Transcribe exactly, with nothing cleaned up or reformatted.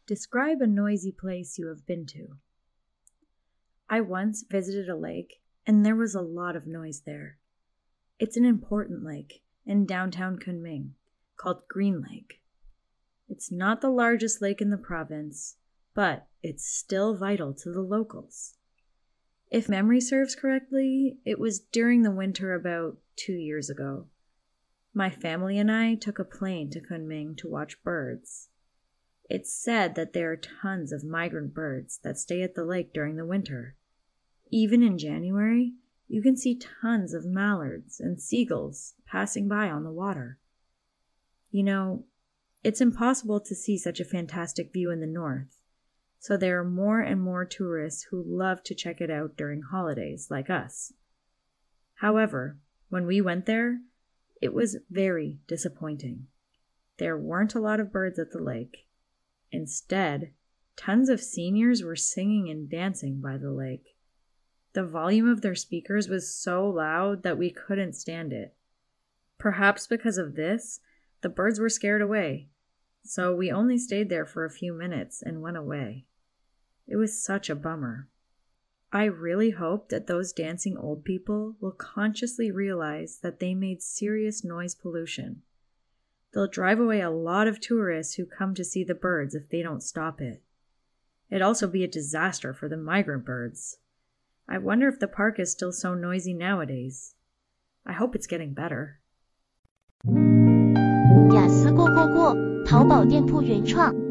Describe a noisy place you have been to. I once visited a lake, and there was a lot of noise there. It's an important lake in downtown Kunming, called Green Lake. It's not the largest lake in the province, but it's still vital to the locals. If memory serves correctly, it was during the winter about two years ago. My family and I took a plane to Kunming to watch birds. It's said that there are tons of migrant birds that stay at the lake during the winter. Even in January, you can see tons of mallards and seagulls passing by on the water. You know, it's impossible to see such a fantastic view in the north, so there are more and more tourists who love to check it out during holidays like us. However, when we went there, it was very disappointing. There weren't a lot of birds at the lake. Instead, tons of seniors were singing and dancing by the lake. The volume of their speakers was so loud that we couldn't stand it. Perhaps because of this, the birds were scared away, so we only stayed there for a few minutes and went away. It was such a bummer. I really hope that those dancing old people will consciously realize that they made serious noise pollution. They'll drive away a lot of tourists who come to see the birds if they don't stop it. It'd also be a disaster for the migrant birds. I wonder if the park is still so noisy nowadays. I hope it's getting better. 雅思过过过，淘宝店铺原创。